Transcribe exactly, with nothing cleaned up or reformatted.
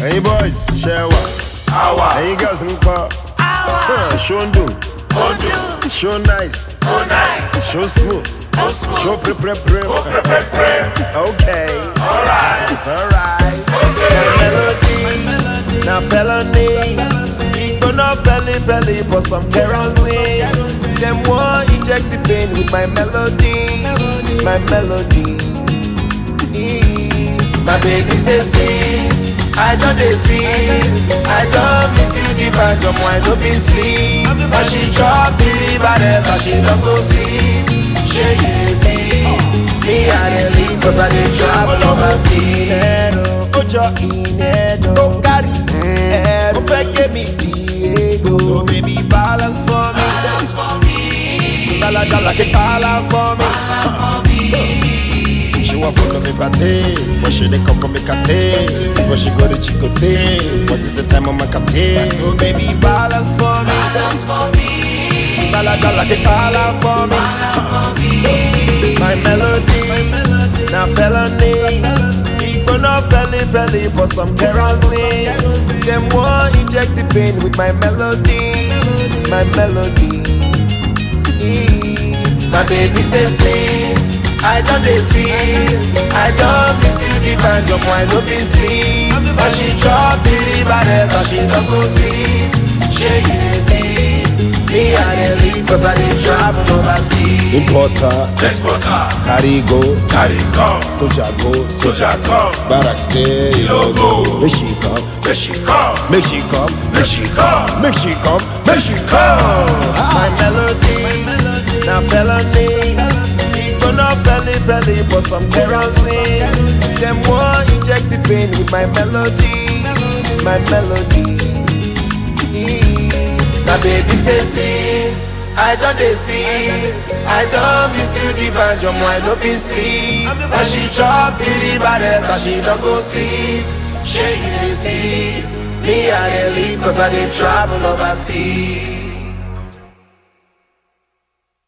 Hey boys, share what? Awa. Hey girls, nko. Awa. Show do. Odu. Show nice. Oh nice. Show smooth. Oh smooth. Show pre pre pre. Oh pre pre pre. Okay. Alright. It's alright. Okay. My melody. Now felony. He gonna belly belly for some kerosene. Them want inject the pain with my melody. My melody. My baby says sis, I don't dey see. I don't miss you the bunch of wine don't be sleep. But she drop the liver but she don't go see. She you see me I dey leave cause I dey travel overseas. Inero, ojo inero. Don't carry ero. Fake me Diego. So baby balance for me. Balance for me. So dala dala ke kala for me. She want follow me party, but she dey come for me kate. Before she go to Chicote, what is the time of my kate? So baby balance for me. Balance for me. So dala dala ke kala for me. My melody, now felony. He gonna belly belly for some kerosene. Them want inject the pain with my melody. My melody. My baby says sis, I don't dey see. I don't miss you the bunch of wine don't be sleep. But she drop the liver but she don't go see. She you see me I dey leave cause I dey travel overseas. Importer, Exporter, carry go, carry come, soldier go, soldier come, barrack stay, Kilo go. make she come, make she come, make she come, make she come, make she come, make she come. My melody, now felony. He gonna belly belly for some kerosene. Them want inject the pain with my melody, my melody. My baby says sis, I don't dey see. I don't miss you the bunch of wine no fit sleep. But she drop the liver but she don't go sleep. She you dey see me I dey leave cause I dey travel overseas.